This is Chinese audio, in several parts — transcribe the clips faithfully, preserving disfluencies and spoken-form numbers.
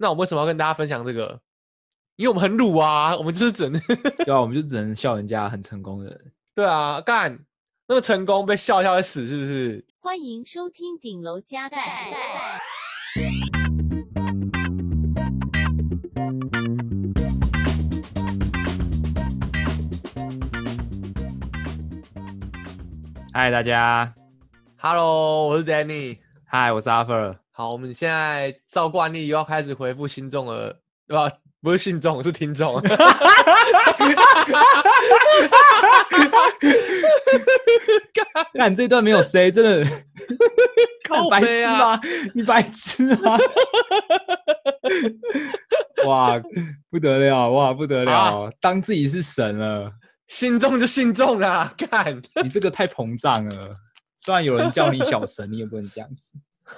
那我们为什么要跟大家分享这个？因为我们很鲁啊，我们就是只能对啊，我们就只能笑人家很成功的人。 对啊，干那么成功被笑一笑会死是不是？ 欢迎收听顶楼加盖。 嗨，大家 Hello， 我是 Danny。 嗨，我是阿 Fer。 好，我们现在照惯例又要开始回复信众了，对吧？不是信众，是听众。 看这段没有 say， 真的靠白背啊！ 痴吗？你白痴吗？哇，不得了！哇，不得了！ 啊、 当自己是神了， 信众就信众啊！干， 你这个太膨胀了。虽然有人叫你小神，你也不能这样子。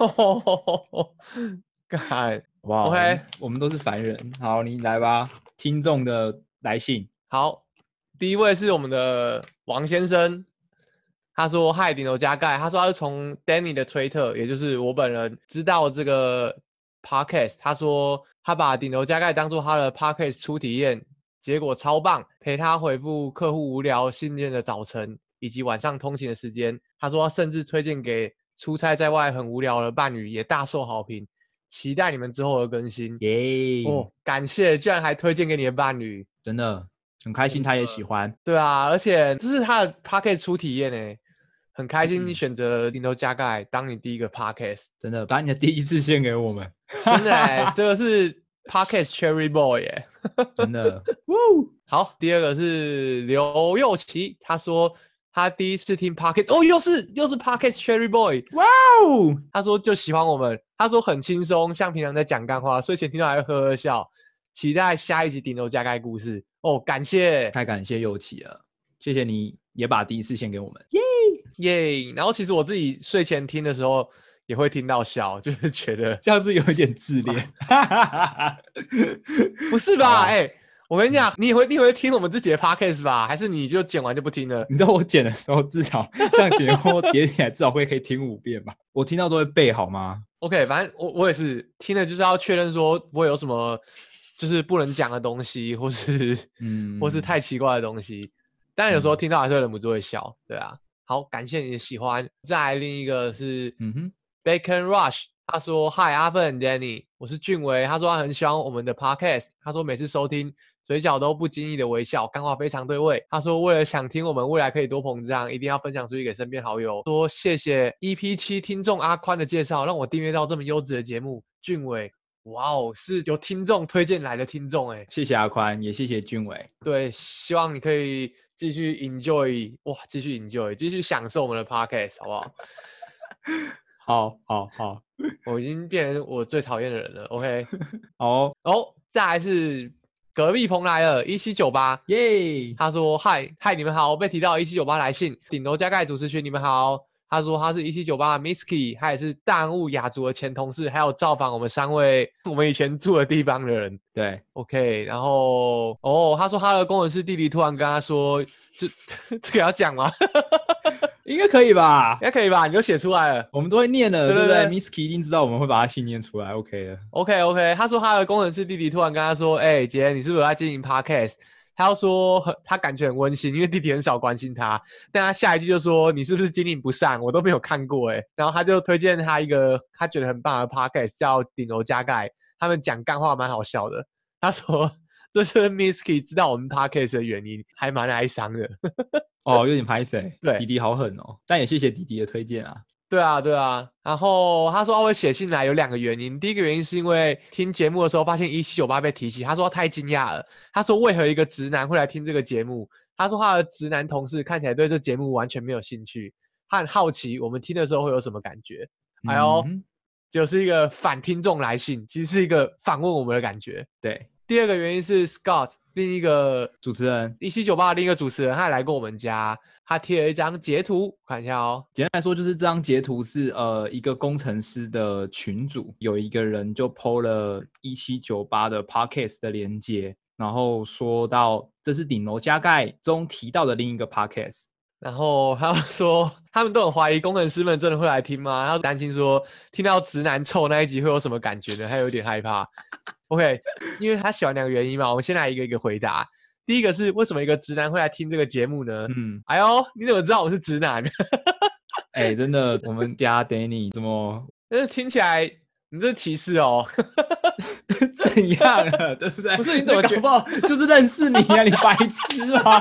干， 哇 OK， 我们都是凡人。好，你来吧，听众的来信。 好，第一位是我们的王先生，他说：“嗨，顶楼加盖。”他说他是从 Danny 的推特，也就是我本人知道这个 podcast。他说他把顶楼加盖当做他的 podcast 初体验，结果超棒，陪他回复客户无聊信件的早晨以及晚上通勤的时间。他说他甚至推荐给出差在外很无聊的伴侣，也大受好评。期待你们之后的更新。 耶、 yeah 哦，感谢，居然还推荐给你的伴侣， 真的很开心，他也喜欢。 对啊，而且这是他的 podcast 初体验诶，很开心你选择顶楼加盖当你第一个 podcast， 真的把你的第一次献给我们， 真的诶，这个是 podcast Cherry Boy 耶， 真的。 好，第二个是刘佑琪，他说他第一次听 podcast， 哦，又是又是 podcast Cherry Boy， 哇哦！ 他说就喜欢我们，他说很轻松，像平常在讲干话，睡前听到还会呵呵笑，期待下一集顶楼加盖故事哦，感谢， 太感谢佑琪了，谢谢你也把第一次献给我们，耶耶！然后其实我自己睡前听的时候也会听到笑，就是觉得这样子有一点自恋， 不是吧？哎、欸，我跟你讲，你也会你也会听我们自己的 podcast 吧？还是你就剪完就不听了？ 你知道我剪的时候，至少这样剪后叠起来，至少会可以听五遍吧？我听到都会背，好吗 ？OK， 反正我我也是听了，就是要确认说不会有什么就是不能讲的东西，或是嗯，或是太奇怪的东西。但有时候听到还是忍不住会笑，对啊。好，感谢你的喜欢。再来另一个是嗯哼 Bacon Rush， 他说 Hi 阿芬 Danny， 我是俊维，他说他很喜欢我们的 podcast， 他说每次收听嘴角都不经意的微笑，干话非常对味。他说为了想听我们未来可以多膨胀，一定要分享出去给身边好友。说谢谢 E P 七 听众阿宽的介绍，让我订阅到这么优质的节目。俊维，哇哦，是有听众推荐来的听众哎， 谢谢阿宽，也谢谢俊伟。 对，希望你可以继续 enjoy， 哇，继续 enjoy， 继续享受我们的 podcast， 好不好？ 好，好，好， 我已经变成我最讨厌的人了。OK， 好哦，再来是隔壁棚来了，一七九八， 耶！ 他说：“嗨嗨，你们好，被提到一七九八来信，顶楼加盖主持群，你们好。”他说他是一七九八 Misky， 他也是大人物雅族的前同事，还有造访我们三位我们以前住的地方的人。 对 ，OK， 然后哦，他说他的工程师弟弟突然跟他说，就这个要讲吗？ 应该可以吧？ 应该可以吧？你就写出来了， 我们都会念了，对不对 ？Misky 一定知道我们会把他信念出来 ，OK 的。 OK OK， 他说他的工程师弟弟突然跟他说：“哎、欸，姐，你是不是有在经营 Podcast？” 他要说他感觉很温馨，因为弟弟很少关心他。但他下一句就说：“你是不是经营不善？我都没有看过。”哎，然后他就推荐他一个他觉得很棒的 Podcast， 叫顶楼加盖，他们讲干话蛮好笑的。他说这是 Misky 知道我们 Podcast 的原因，还蛮哀伤的。 哦，有点拍谁？ 对， 弟弟好狠哦，但也谢谢弟弟的推荐啊。 对啊，对啊。然后他说他会写信来有两个原因，第一个原因是因为听节目的时候发现一七九八被提起，他说他太惊讶了。他说为何一个直男会来听这个节目？他说他的直男同事看起来对这节目完全没有兴趣，他很好奇我们听的时候会有什么感觉。哎呦，嗯、就是一个反听众来信，其实是一个反问我们的感觉。 对。 第二个原因是 Scott 另一个主持人一七九八的另一个主持人，他也来过我们家，他贴了一张截图，看一下哦。 简单来说，就是这张截图是呃一个工程师的群组，有一个人就 po 了一七九八的 podcast 的连结，然后说到这是顶楼加盖中提到的另一个 podcast， 然后他说他们都很怀疑工程师们真的会来听吗？他担心说听到直男臭那一集会有什么感觉呢？他有点害怕。OK， 因为他喜欢两个原因嘛，我们先来一个一个回答。第一个是为什么一个直男会来听这个节目呢？嗯，哎呦，你怎么知道我是直男？ 哎、欸，真的，我们家 Danny 怎么？ 但是听起来你这是歧视哦。 怎样了，对不对？ 不是，你怎么觉得不好就是认识你啊？你白痴吗？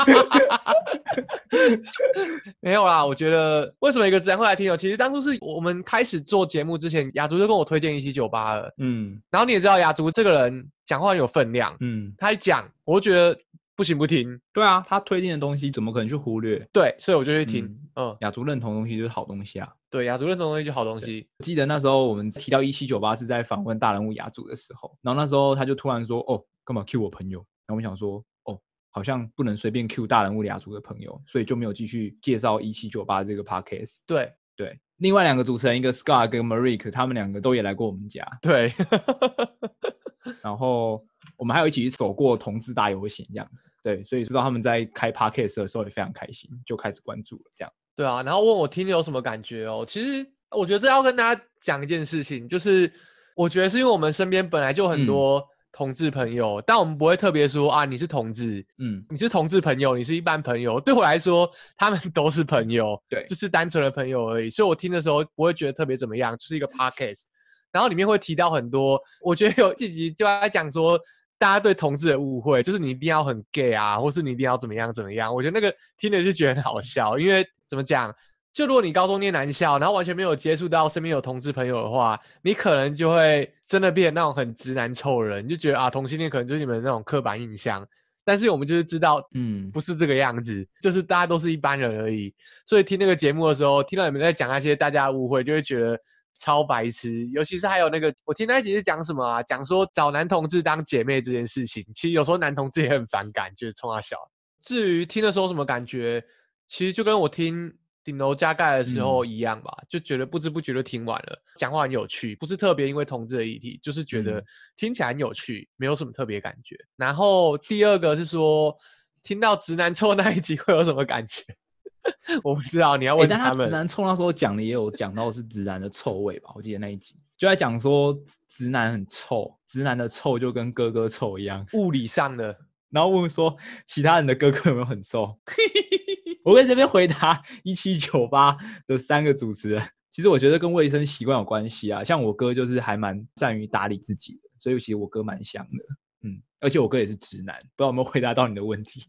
没有啦，我觉得为什么一个直男会来听哦？其实当初是我们开始做节目之前，雅竹就跟我推荐一七九八了。嗯，然后你也知道雅竹这个人讲话很有分量。嗯，他一讲，我就觉得不行不听。 对啊，他推荐的东西怎么可能去忽略？ 对，所以我就去听。 嗯，雅竹认同的东西就是好东西啊。 对，雅竹认同的东西就是好东西。 我记得那时候我们提到一七九八是在访问大人物雅竹的时候，然后那时候他就突然说：“哦，干嘛 cue 我朋友？”然后我们想说：“哦，好像不能随便 cue 大人物雅竹的朋友，所以就没有继续介绍一七九八这个 podcast。” 对对，另外两个主持人，一个 Scar 跟 Marik， 他们两个都也来过我们家。 对， 然后我们还有一起走过同志大游行这样子。对，所以知道他们在开 podcast 的时候也非常开心，就开始关注了这样。 对啊，然后问我听有什么感觉哦？其实我觉得这要跟大家讲一件事情，就是我觉得是因为我们身边本来就很多同志朋友，嗯、但我们不会特别说啊你是同志，嗯，你是同志朋友，你是一般朋友。对我来说，他们都是朋友， 对， 就是单纯的朋友而已。所以我听的时候不会觉得特别怎么样，就是一个 podcast。然后里面会提到很多，我觉得有几集就在讲说。大家对同志的误会，就是你一定要很 gay 啊，或是你一定要怎么样怎么样。我觉得那个听的就觉得很好笑，因为怎么讲，就如果你高中念男校，然后完全没有接触到身边有同志朋友的话，你可能就会真的变成那种很直男臭人，你就觉得啊，同性恋可能就是你们那种刻板印象。但是我们就是知道，嗯，不是这个样子，就是大家都是一般人而已。所以听那个节目的时候，听到你们在讲那些大家的误会，就会觉得。超白痴，尤其是还有那个，我听那一集是讲什么啊？讲说找男同志当姐妹这件事情，其实有时候男同志也很反感，就是冲他笑。至于听的时候什么感觉，其实就跟我听顶楼加盖的时候一样吧，嗯、就觉得不知不觉就听完了，讲话很有趣，不是特别因为同志的议题，就是觉得听起来很有趣，没有什么特别感觉。然后第二个是说，听到直男臭那一集会有什么感觉？我不知道，你要问他们。 欸、但他直男臭那时候讲的也有讲到是直男的臭味吧？我记得那一集就在讲说直男很臭，直男的臭就跟哥哥臭一样， 物理上的。 然后问说其他人的哥哥有没有很臭？我在这边回答一七九八的三个主持人，其实我觉得跟卫生习惯有关系啊。像我哥就是还蛮善于打理自己的，所以其实我哥蛮香的。嗯，而且我哥也是直男，不知道有没有回答到你的问题。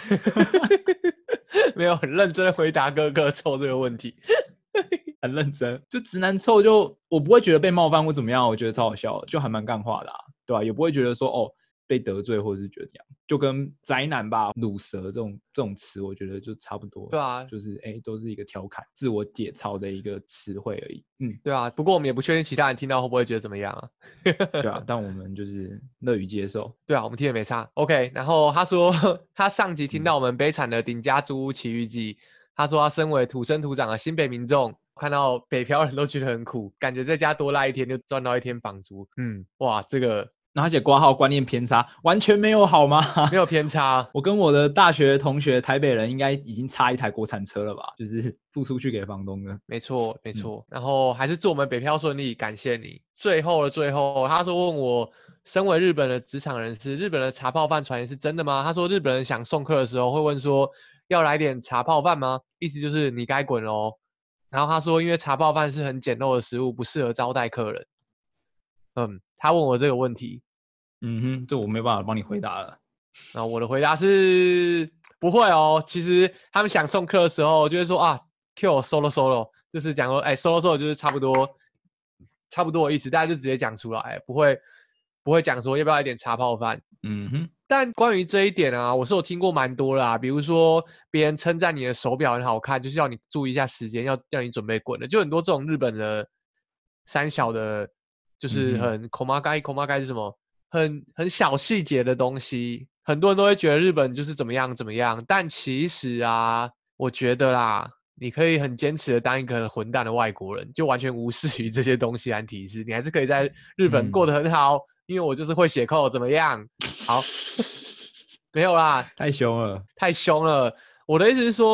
没有很认真的回答哥哥臭这个问题。 很认真，就直男臭就我不会觉得被冒犯或怎么样，我觉得超好笑的，就还蛮干话的啊，对吧、啊？也不会觉得说哦被得罪或者是觉得这样，就跟宅男吧、乳蛇这种这种词，我觉得就差不多， 对啊， 就是哎都是一个调侃、自我解嘲的一个词汇而已，嗯， 对啊。不过我们也不确定其他人听到会不会觉得怎么样啊， 对啊，但我们就是乐于接受， 对啊，我们听也没差 ，OK。然后他说他上集听到我们悲惨的顶家租屋奇遇记。他说他身为土生土长的新北民众，看到北漂人都觉得很苦，感觉在家多赖一天就赚到一天房租。嗯，哇，这个， 而且挂号观念偏差，完全没有好吗？ 没有偏差。 我跟我的大学同学台北人应该已经差一台国产车了吧？就是付出去给房东了。 没错，没错。嗯、然后还是祝我们北漂顺利，感谢你。最后的最后，他说问我，身为日本的职场人士，日本的茶泡饭传言是真的吗？他说日本人想送客的时候会问说。要来点茶泡饭吗？意思就是你该滚咯。然后他说，因为茶泡饭是很简陋的食物，不适合招待客人。嗯，他问我这个问题， 嗯哼，这我没办法帮你回答了。 然后我的回答是不会哦。其实他们想送客的时候，就会说啊 ，Q solo solo， 就是讲说，哎 ，solo solo 就是差不多，差不多的意思，大家就直接讲出来，不会不会讲说要不要来点茶泡饭。嗯哼。但关于这一点啊，我是有听过蛮多啦，比如说别人称赞你的手表很好看，就是要你注意一下时间，要要你准备滚了，就很多这种日本的三小的，就是很 komagai komagai 是什么，很很小细节的东西，很多人都会觉得日本就是怎么样怎么样，但其实啊，我觉得啦，你可以很坚持的当一个很混蛋的外国人，就完全无视于这些东西和提示，你还是可以在日本过得很好。嗯，因为我就是会写扣，怎么样？好，没有啦， 太凶了， 太凶了。我的意思是说，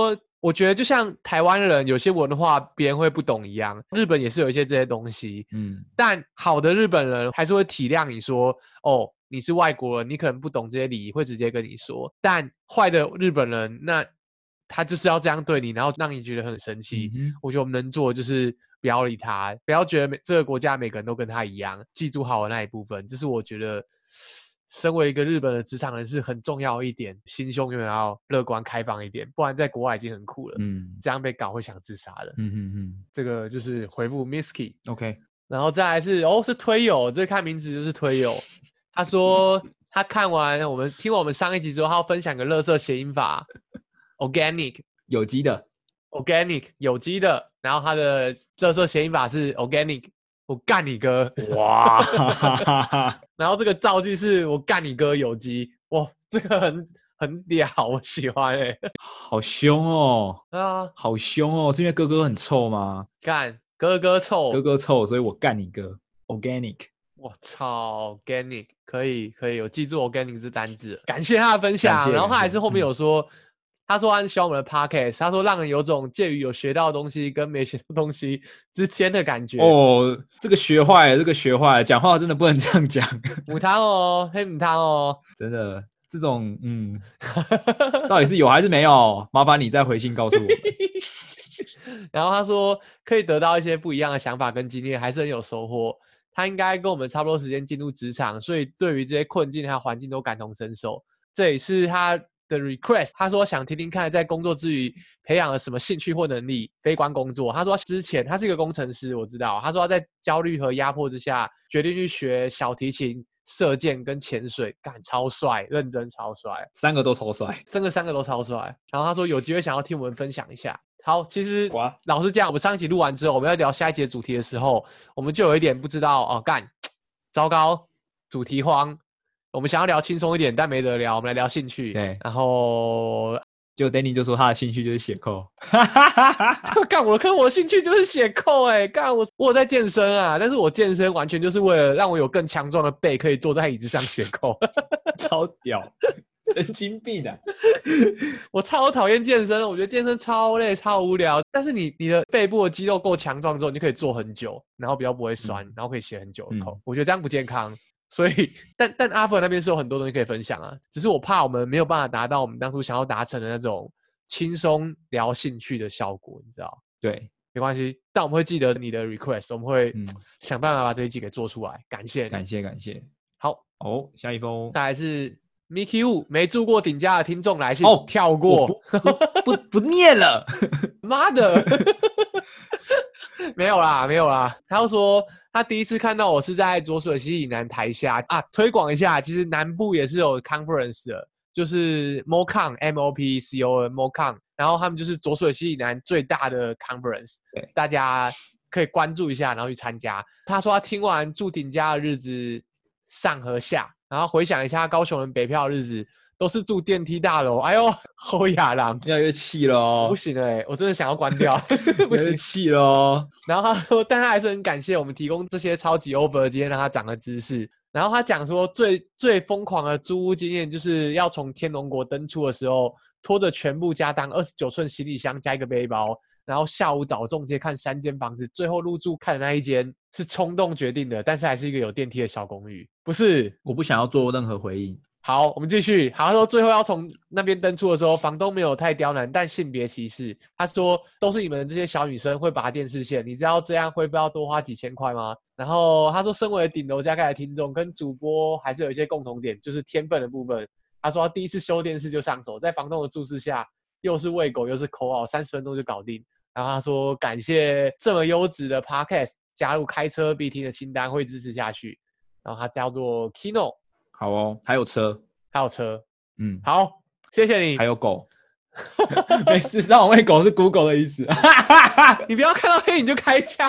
我觉得就像台湾人有些文化别人会不懂一样，日本也是有一些这些东西，嗯，但好的日本人还是会体谅你说，哦，你是外国人，你可能不懂这些礼仪，会直接跟你说。但坏的日本人，那他就是要这样对你，然后让你觉得很生气。嗯、我觉得我们能做的就是不要理他，不要觉得这个国家每个人都跟他一样，记住好的那一部分，这是我觉得。身为一个日本的职场人是很重要一点，心胸永远要乐观开放一点，不然在国外已经很苦了。嗯，这样被搞会想自杀的。嗯嗯嗯，这个就是回复 Misky。OK， 然后再来是哦是推友，这看名字就是推友。他说他看完我们听完我们上一集之后，他要分享个垃圾谐音法 ，organic 有机的 ，organic 有机的，然后他的垃圾谐音法是 organic。我干你哥！哇，然后这个造句是我干你哥有机，哇，这个很很屌，我喜欢哎、欸， 好凶哦！ 啊， 好凶哦！是因为哥哥很臭吗？ 干哥哥臭， 哥哥臭，所以我干你哥。Organic， 我操 ，Organic 可以可以，我记住 Organic 这单字，感谢他的分享。然后他还是后面有说。嗯他说他很喜欢我们的 podcast， 他说让人有种介于有学到的东西跟没学到的东西之间的感觉。 哦，这个学坏了，这个学坏了，讲话真的不能这样讲。 母汤哦，黑母汤哦， 真的，这种嗯，到底是有还是没有？麻烦你再回信告诉我。 然后他说可以得到一些不一样的想法跟经验，还是很有收获。他应该跟我们差不多时间进入职场，所以对于这些困境还有环境都感同身受。这也是他的 request， 他说想听听看在工作之余培养了什么兴趣或能力，非关工作。他说之前他是一个工程师，我知道。他说他在焦虑和压迫之下，决定去学小提琴、射箭跟潜水，干超帅，认真超帅， 三个都超帅， 真的三个都超帅。然后他说有机会想要听我们分享一下。好，其实老实讲，我们上一集录完之后，我们要聊下一集的主题的时候，我们就有一点不知道哦，干，糟糕，主题荒。我们想要聊轻松一点，但没得聊。我们来聊兴趣。 对， 然后就 Danny 就说他的兴趣就是写扣。 干我的课，我的兴趣就是写扣。哎，干我我有在健身啊，但是我健身完全就是为了让我有更强壮的背，可以坐在椅子上写扣， 超屌，神经病啊！ 我超讨厌健身，我觉得健身超累、超无聊。但是你你的背部的肌肉够强壮之后，你就可以坐很久，然后比较不会酸，嗯、然后可以写很久的扣。嗯、我觉得这样不健康。所以，但但阿芬那边是有很多东西可以分享啊，只是我怕我们没有办法达到我们当初想要达成的那种轻松聊兴趣的效果，你知道？ 对， 没关系，但我们会记得你的 request， 我们会想办法把这一集给做出来。感谢， 感谢，感谢。 好， 哦，下一封， 再来是 Mickey Wu 没住过顶家的听众来信，哦，跳过， 不不 不, 不念了， 妈的，没有啦，没有啦，他又说。他第一次看到我是在浊水溪以南台下啊，推广一下，其实南部也是有 conference 的，就是 MoCon M O P C O N MoCon， 然后他们就是浊水溪以南最大的 conference， 大家可以关注一下，然后去参加。他说他听完住顶家的日子上和下，然后回想一下高雄人北漂的日子。都是住电梯大楼，哎呦，好亚郎， 越来越气了哦！ 不行哎、欸，我真的想要关掉， 越来越气了哦。 然后他说，但他还是很感谢我们提供这些超级 over 今天让他长的知识。然后他讲说最，最最疯狂的租屋经验就是要从天龙国登出的时候，拖着全部家当二十九寸行李箱加一个背包，然后下午找中介看三间房子，最后入住看的那一间是冲动决定的，但是还是一个有电梯的小公寓。不是， 我不想要做任何回应。 好，我们继续。好，他说最后要从那边登出的时候，房东没有太刁难，但性别歧视。他说都是你们这些小女生会拔电视线，你知道这样会不要多花几千块吗？然后他说，身为顶楼加盖的听众跟主播还是有一些共同点，就是天分的部分。他说他第一次修电视就上手，在房东的注视下，又是喂狗又是口号，三十分钟就搞定。然后他说感谢这么优质的 podcast 加入开车必听的清单，会支持下去。然后他叫做 Kino。 好哦，还有车， 还有车， 嗯， 好，谢谢你。 还有狗，没事，让我喂狗是 Google 的意思。 你不要看到黑你就开枪。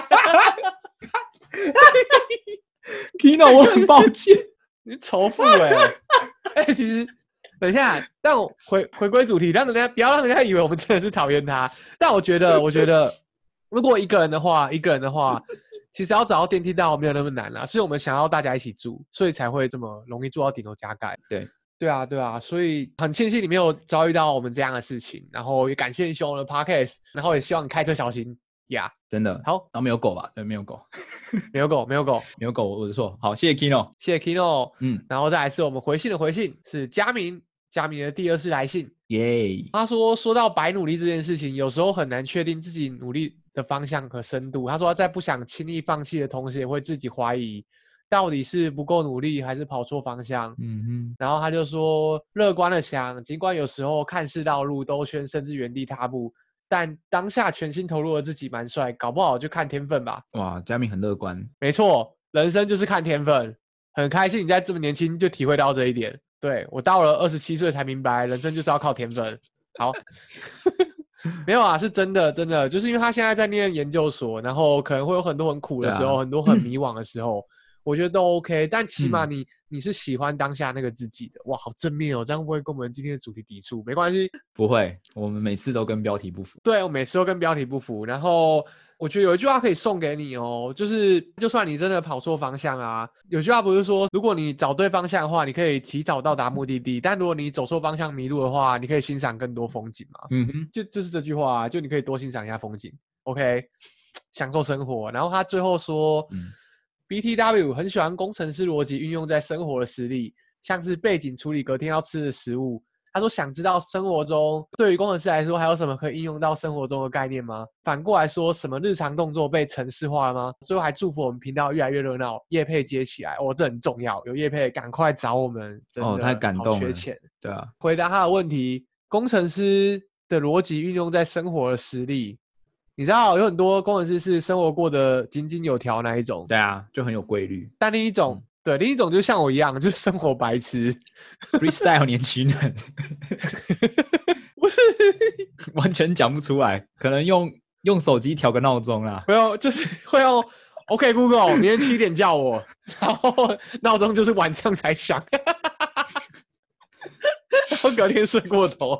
Kino， 我很抱歉， 你仇富哎、欸！哎、欸，其实等一下，让我回回归主题，让人家不要让人家以为我们真的是讨厌他。但我觉得，我觉得，如果一个人的话，一个人的话。其实要找到电梯大楼没有那么难啦，是我们想要大家一起住，所以才会这么容易住到顶楼加盖。 对， 对啊，对啊，所以很庆幸你没有遭遇到我们这样的事情，然后也感谢你喜欢我的 podcast， 然后也希望你开车小心呀。Yeah. 真的好， 然后没有狗吧？对，没有狗， 没有狗，没有狗， 没有狗，我的错。好，谢谢 Kino， 谢谢 Kino。 嗯， 然后再来是我们回信的回信，是佳明，佳明的第二次来信， 耶、 yeah. 他说，说到白努力这件事情，有时候很难确定自己努力的方向和深度。他说，在不想轻易放弃的同时，也会自己怀疑。到底是不够努力还是跑错方向？嗯哼，然后他就说，乐观的想，尽管有时候看似道路兜圈，甚至原地踏步，但当下全心投入的自己蛮帅，搞不好就看天分吧。 哇，佳明很乐观。 没错，人生就是看天分。很开心你在这么年轻就体会到这一点。对，我到了二十七岁才明白，人生就是要靠天分。好。没有啊，是真的，真的，就是因为他现在在念研究所，然后可能会有很多很苦的时候，啊、很多很迷惘的时候。我觉得都 OK， 但起码你、嗯、你是喜欢当下那个自己的。哇，好正面哦，这样会不会跟我们今天的主题抵触？没关系， 不会，我们每次都跟标题不符。 对，我每次都跟标题不符。然后我觉得有一句话可以送给你哦，就是就算你真的跑错方向啊，有句话不是说，如果你找对方向的话，你可以提早到达目的地；但如果你走错方向迷路的话，你可以欣赏更多风景嘛。嗯哼，就就是这句话、啊，就你可以多欣赏一下风景 ，OK， 享受生活。然后他最后说。嗯B T W 很喜欢工程师逻辑运用在生活的实例，像是背景处理隔天要吃的食物。他说想知道生活中对于工程师来说还有什么可以应用到生活中的概念吗？反过来说，什么日常动作被程式化了吗？最后还祝福我们频道越来越热闹，业配接起来哦，这很重要，有业配赶快找我们，真的哦，太感动了， 好缺钱。 对啊， 回答他的问题，工程师的逻辑运用在生活的实例。你知道有很多工程师是生活过得井井有条那一种， 对啊，就很有规律。 但另一种，嗯、对，另一种就像我一样，就是生活白痴 ，freestyle 年轻人， 不是完全讲不出来，可能用用手机调个闹钟啦， 没有，就是会用 OK Google 明天七点叫我，然后闹钟就是晚上才响，然后隔天睡过头。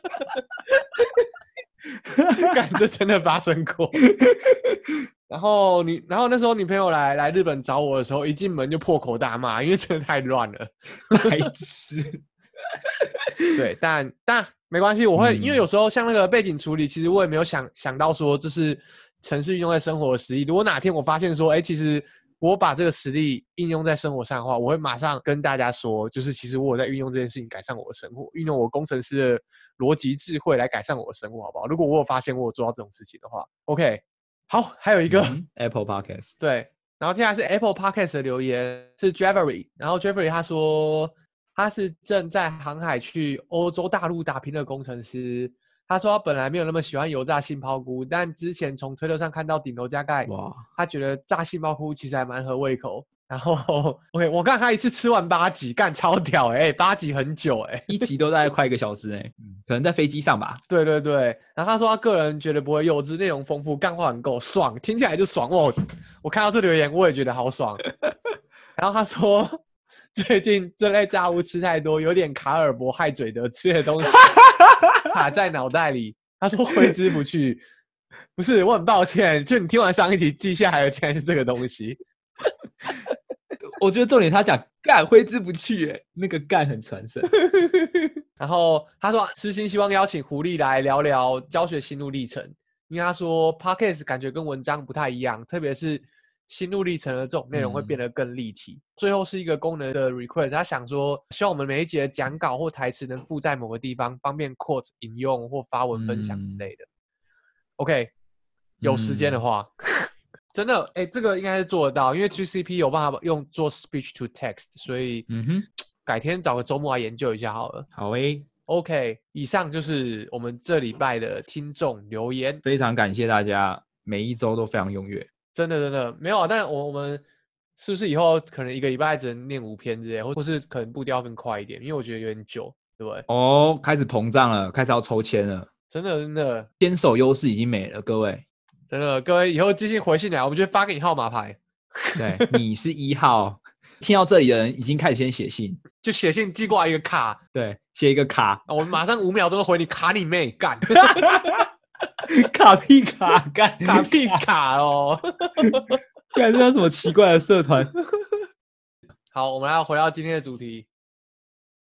干，这真的发生过。然后你，然后那时候女朋友来来日本找我的时候，一进门就破口大骂，因为真的太乱了， 白痴。 对，但但没关系，我会、嗯、因为有时候像那个背景处理，其实我也没有想想到说这是程式运用在生活的实例。如果哪天我发现说，哎，其实我把这个实例应用在生活上的话，我会马上跟大家说，就是其实我有在运用这件事情改善我的生活，运用我工程师的逻辑智慧来改善我的生活，好不好？如果我有发现我有做到这种事情的话 ，OK。好，还有一个、 嗯、Apple Podcast， 对，然后接下来是 Apple Podcast 的留言是 Jeffrey， 然后 Jeffrey 他说他是正在航海去欧洲大陆打拼的工程师。他说他本来没有那么喜欢油炸杏鲍菇，但之前从推特上看到顶楼加盖，哇，他觉得炸杏鲍菇其实还蛮合胃口。然后 OK， 我看他一次吃完八集，干超屌哎、欸，八集很久哎、欸， 一集都大概快一个小时哎、欸，可能在飞机上吧。 对对对，然后他说他个人觉得不会幼稚，内容丰富，干话很够，爽，听起来就爽哦。我看到这留言我也觉得好爽。然后他说最近这类炸物吃太多，有点卡尔伯害嘴的，吃的东西卡在脑袋里，他说挥之不去。不是，我很抱歉，就你听完上一集记下来的竟然是这个东西。 我觉得重点他讲干挥之不去，哎，那个干很传神。 然后他说，私心希望邀请狐狸来聊聊教学心路历程，因为他说 Podcast 感觉跟文章不太一样，特别是心路历程的这种内容会变得更立体。嗯、最后是一个功能的 request， 他想说，希望我们每一集的讲稿或台词能附在某个地方，方便 quote 引用或发文分享之类的。嗯、OK， 有时间的话。嗯真的，哎、欸，这个应该是做得到，因为 G C P 有办法用做 speech to text， 所以，嗯哼，改天找个周末来研究一下好了。 好诶 ，OK， 以上就是我们这礼拜的听众留言， 非常感谢大家，每一周都非常踊跃， 真的真的没有啊，但我我们是不是以后可能一个礼拜只能念五篇之类，或或是可能步调更快一点，因为我觉得有点久，对不对？ 哦，开始膨胀了，开始要抽签了， 真的真的， 坚守优势已经没了，各位。 真的，各位以后寄信回信来，我们就发给你号码牌。 对，你是一号。听到这里的人已经开始先写信， 就写信寄过来一个卡， 对，写一个卡， 我们马上五秒钟回你，卡你妹干， 卡屁卡干， 卡屁卡哦， 干这叫什么奇怪的社团？ 好，我们来回到今天的主题。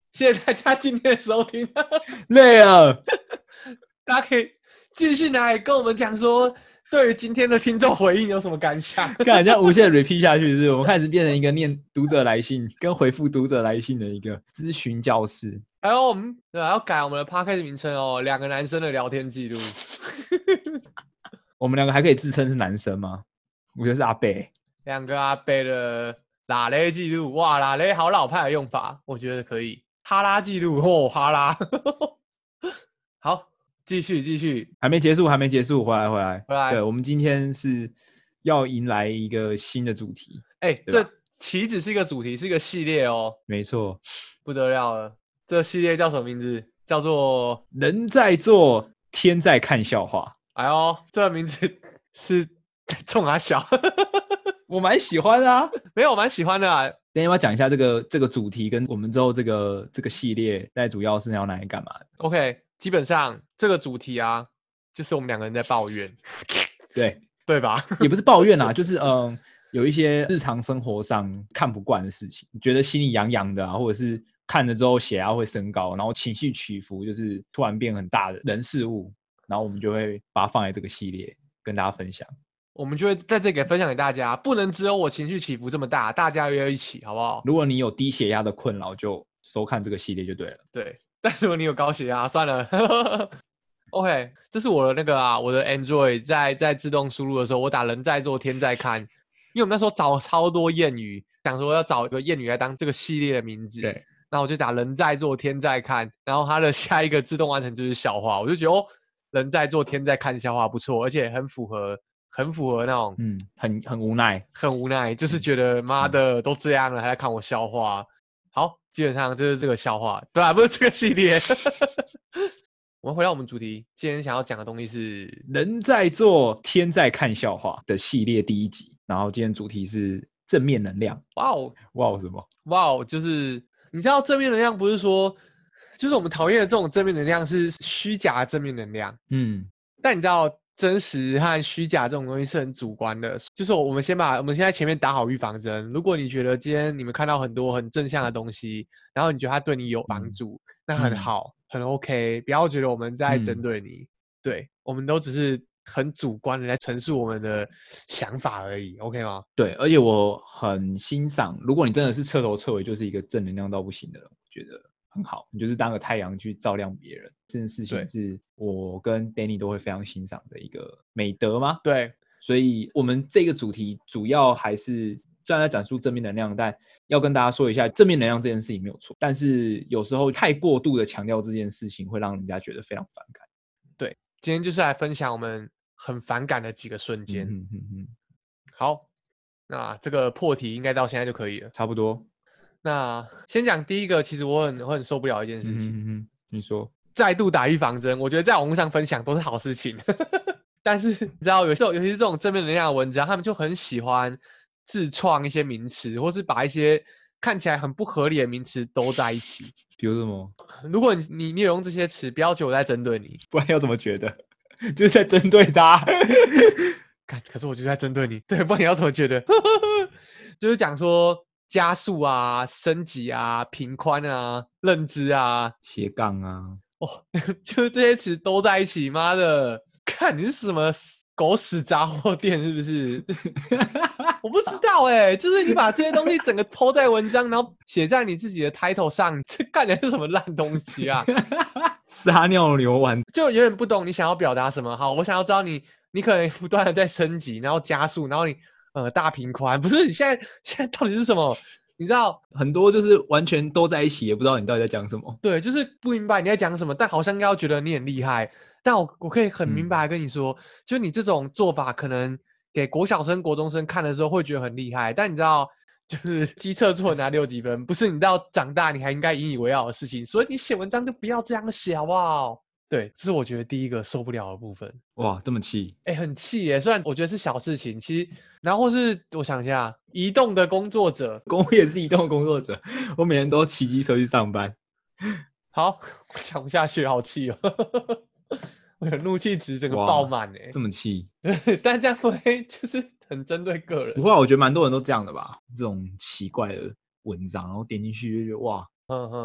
谢谢大家今天的收听。 累了， 大家可以继续来跟我们讲说，对于今天的听众回应有什么感想？ 看人家无限 repeat 下去，是不是我们开始变成一个念读者来信跟回复读者来信的一个咨询教室。 还有我们对要改我们的 podcast 名称哦，两个男生的聊天记录。 我们两个还可以自称是男生吗？我觉得是阿贝。 两个阿贝的拉雷记录，哇，拉雷好老派的用法，我觉得可以。哈拉记录，哦，哈拉。好，继续继续， 还没结束，还没结束，回来回来回来。 对，我们今天是要迎来一个新的主题。 哎、欸，这岂止是一个主题，是一个系列哦。 没错， 不得了了。这系列叫什么名字？叫做 “人在做，天在看笑话”。 哎呦，这个名字是在冲阿小。 我蛮喜欢的啊， 没有，我蛮喜欢的啊。 等一下要不要讲一下这个这个主题跟我们之后这个这个系列，大概主要是要拿来干嘛的 ？OK， 基本上这个主题啊，就是我们两个人在抱怨， 对对吧？ 也不是抱怨啊，就是嗯，有一些日常生活上看不惯的事情，觉得心里痒痒的啊，或者是看了之后血压会升高，然后情绪起伏就是突然变很大的人事物，然后我们就会把它放在这个系列跟大家分享。 我们就会在这里分享给大家，不能只有我情绪起伏这么大，大家约一起，好不好？ 如果你有低血压的困扰，就收看这个系列就对了。 对，但如果你有高血压，算了。OK， 这是我的那个啊，我的 Android 在在自动输入的时候，我打人在做天在看，因为我们那时候找超多谚语，想说要找一个谚语来当这个系列的名字。 对， 然后我就打人在做天在看，然后它的下一个自动完成就是笑话，我就觉得哦，人在做天在看笑话不错，而且很符合。很符合那种， 嗯，很很无奈， 很无奈，就是觉得妈的都这样了，还在看我笑话。好，基本上就是这个笑话，对啊，不是这个系列。我们回到我们主题，今天想要讲的东西是人在做天在看笑话的系列第一集，然后今天主题是正面能量。 哇哦， 哇哦，什么？ 哇哦，就是你知道正面能量不是说，就是我们讨厌的这种正面能量是虚假的正面能量， 嗯， 但你知道。真实和虚假这种东西是很主观的，就是我们先把我们现在前面打好预防针。如果你觉得今天你们看到很多很正向的东西，然后你觉得它对你有帮助，嗯、那很好，嗯、很 OK。不要觉得我们在针对你，嗯、对，我们都只是很主观的在陈述我们的想法而已 ，OK 吗？ 对，而且我很欣赏，如果你真的是彻头彻尾就是一个正能量到不行的人，我觉得很好，你就是当个太阳去照亮别人，这件事情是我跟 Danny 都会非常欣赏的一个美德吗？ 对， 所以我们这个主题主要还是虽然在展述正面能量，但要跟大家说一下，正面能量这件事情没有错，但是有时候太过度的强调这件事情，会让人家觉得非常反感。 对，今天就是来分享我们很反感的几个瞬间。嗯嗯嗯。好，那这个破题应该到现在就可以了， 差不多。 那先讲第一个，其实我很我很受不了一件事情。 嗯哼哼，你说， 再度打预防针，我觉得在网络上分享都是好事情，但是你知道，有时候尤其是这种正面能量的文章，他们就很喜欢自创一些名词，或是把一些看起来很不合理的名词都在一起。 比如什么？ 如果你你你有用这些词，不要觉得我在针对你， 不然要怎么觉得？就是在针对他。 可是我就在针对你，对，不然你要怎么觉得？就是讲说。加速啊，升级啊，频宽啊，认知啊， 斜杠啊， 哦，就是这些词都在一起，妈的，看你是什么狗屎杂货店是不是？我不知道哎、欸，就是你把这些东西整个po在文章，然后写在你自己的 title 上，这看起来是什么烂东西啊？ 撒尿牛丸， 就有点不懂你想要表达什么。好，我想要知道你，你可能不断的在升级，然后加速，然后你。呃，大频宽不是你现在现在到底是什么？你知道很多就是完全都在一起，也不知道你到底在讲什么。 对，就是不明白你在讲什么，但好像要觉得你很厉害。但我我可以很明白跟你说，嗯、就你这种做法，可能给国小生、国中生看的时候会觉得很厉害。但你知道，就是基测作文拿六几分，不是你到长大你还应该引以为傲的事情。所以你写文章就不要这样写，好不好？对，这是我觉得第一个受不了的部分。 哇，这么气？ 哎、欸，很气耶！虽然我觉得是小事情，其实，然后是我想一下，移动的工作者， 我也是移动的工作者，我每天都骑机车去上班。 好，我讲不下去，好气哦！我的怒气值整个爆满哎， 这么气？ 但这样会就是很针对个人。 不会，我觉得蛮多人都这样的吧？这种奇怪的文章，然后点进去就觉得哇， 嗯嗯。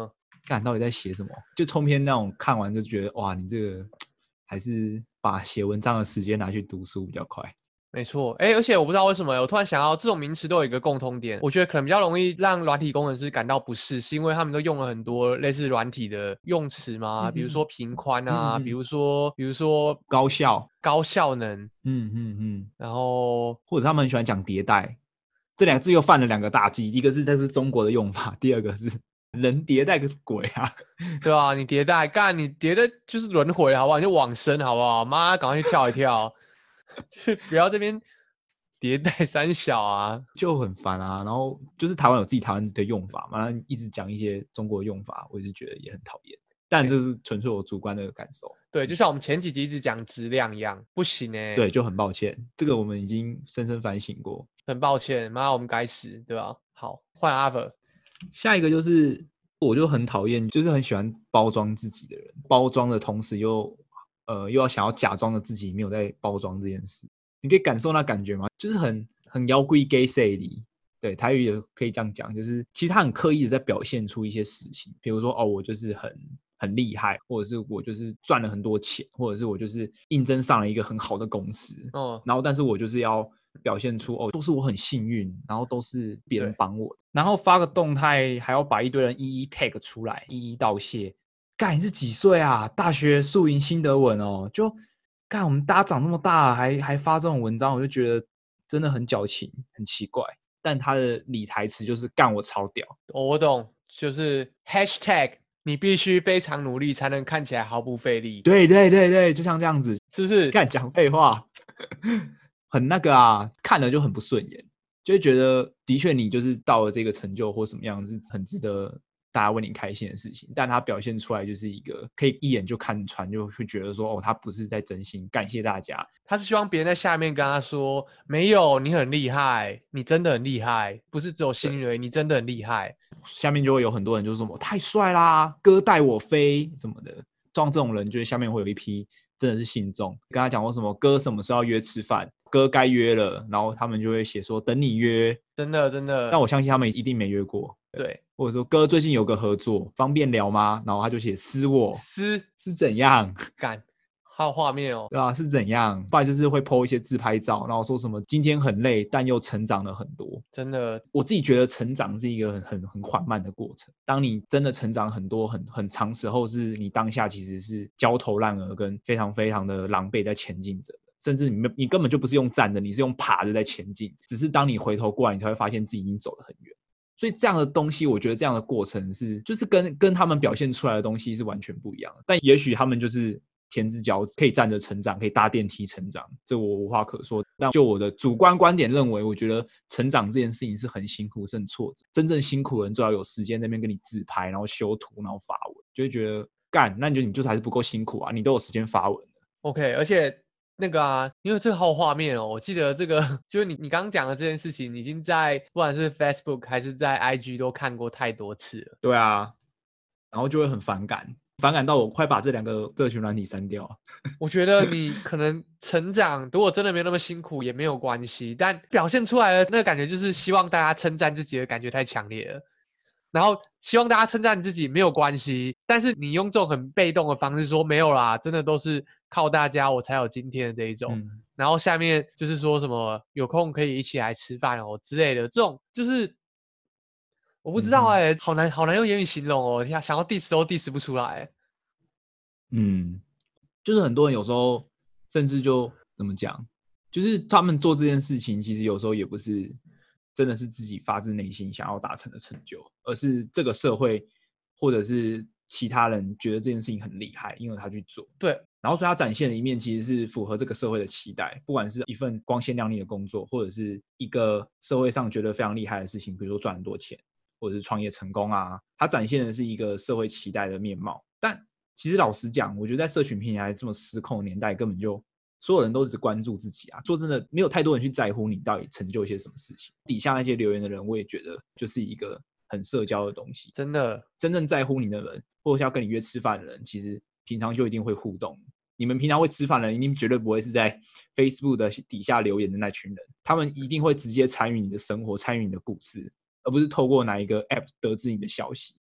看到底在写什么，就通篇那种看完就觉得哇，你这个还是把写文章的时间拿去读书比较快。 没错，哎，而且我不知道为什么，我突然想到，这种名词都有一个共通点，我觉得可能比较容易让软体工程师感到不适，是因为他们都用了很多类似软体的用词嘛，嗯、比如说频宽啊，嗯、比如说比如说高效、 高效能， 嗯嗯嗯， 然后或者他们很喜欢讲迭代，这两个字又犯了两个大忌，一个是这是中国的用法，第二个是人迭代个鬼啊， 对啊，你迭代干你迭代就是轮回好不好？你就往生好不好？妈，赶快去跳一跳。就是不要这边迭代三小啊， 就很烦啊。然后就是台湾有自己台湾的用法嘛，然后一直讲一些中国的用法，我也是觉得也很讨厌。但这是纯粹我主观的感受。 对，就像我们前几集一直讲质量一样，不行哎、欸。 对，就很抱歉，这个我们已经深深反省过。 很抱歉，妈，我们该死，对吧？好，换阿伯。 下一个就是我就很讨厌，就是很喜欢包装自己的人，包装的同时又呃又要想要假装的自己没有在包装这件事，你可以感受那感觉吗？就是很很妖怪 gay say 的，对，台语也可以这样讲，就是其实他很刻意的在表现出一些事情，比如说哦，我就是很很厉害，或者是我就是赚了很多钱，或者是我就是应征上了一个很好的公司，哦，然后但是我就是要表现出哦，都是我很幸运，然后都是别人帮我的，然后发个动态还要把一堆人一一 tag 出来，一一道谢。干，你是几岁啊？大学宿营心得文哦，就干我们大家长这么大了，还还发这种文章，我就觉得真的很矫情，很奇怪。但他的理台词就是干我超屌， 哦，我懂，就是 hashtag 你必须非常努力才能看起来毫不费力。 对对对对，就像这样子， 是不是？ 干讲废话，很那个啊，看了就很不顺眼，就会觉得的确你就是到了这个成就或什么样是很值得大家为你开心的事情，但他表现出来就是一个可以一眼就看穿，就会觉得说哦，他不是在真心感谢大家， 他是希望别人在下面跟他说，没有，你很厉害，你真的很厉害，不是只有幸运而已，你真的很厉害。 下面就会有很多人就是什么太帅啦，哥带我飞什么的，像这种人就是下面会有一批真的是信众，跟他讲说什么哥什么时候要约吃饭，哥该约了，然后他们就会写说等你约， 真的真的， 但我相信他们一定没约过。 对， 或者说哥最近有个合作，方便聊吗？然后他就写私我， 私是怎样？ 干，还有画面哦， 对吧、啊？是怎样？不然就是会 po 一些自拍照，然后说什么今天很累，但又成长了很多。 真的， 我自己觉得成长是一个很很很缓慢的过程。当你真的成长很多，很很长时候，是你当下其实是焦头烂额跟非常非常的狼狈在前进着。甚至你你根本就不是用站的，你是用爬的在前进。只是当你回头过来，你才会发现自己已经走得很远。所以这样的东西，我觉得这样的过程是，就是跟跟他们表现出来的东西是完全不一样的。但也许他们就是天之骄子，可以站着成长，可以搭电梯成长，这我无话可说。但就我的主观观点认为，我觉得成长这件事情是很辛苦，是很挫折。真正辛苦的人最好有时间在那边跟你自拍，然后修图，然后发文，就会觉得干，那你就你就是还是不够辛苦啊，你都有时间发文了。 OK， 而且。那个啊，因为这个好有画面哦，我记得这个就是你你刚刚讲的这件事情，已经在不管是 Facebook 还是在 I G 都看过太多次了。 对啊，然后就会很反感，反感到我快把这两个社群软体删掉。 我觉得你可能成长，如果真的没有那么辛苦也没有关系，但表现出来的那个感觉就是希望大家称赞自己的感觉太强烈了。然后希望大家称赞自己没有关系，但是你用这种很被动的方式说没有啦，真的都是靠大家我才有今天的这一种。嗯、然后下面就是说什么有空可以一起来吃饭哦之类的，这种就是我不知道哎、欸嗯，好难好难用言语形容哦，想要 diss 都 diss 不出来。 嗯，就是很多人有时候甚至就怎么讲，就是他们做这件事情，其实有时候也不是。真的是自己发自内心想要达成的成就，而是这个社会或者是其他人觉得这件事情很厉害，因为他去做。 对， 然后所以他展现的一面其实是符合这个社会的期待，不管是一份光鲜亮丽的工作，或者是一个社会上觉得非常厉害的事情，比如说赚很多钱，或者是创业成功啊，他展现的是一个社会期待的面貌。但其实老实讲，我觉得在社群平台这么失控的年代，根本就所有人都只关注自己啊！说真的，没有太多人去在乎你到底成就一些什么事情。底下那些留言的人，我也觉得就是一个很社交的东西。 真的， 真正在乎你的人，或者是要跟你约吃饭的人，其实平常就一定会互动。你们平常会吃饭的人，一定绝对不会是在 Facebook 的底下留言的那群人，他们一定会直接参与你的生活，参与你的故事，而不是透过哪一个 App 得知你的消息。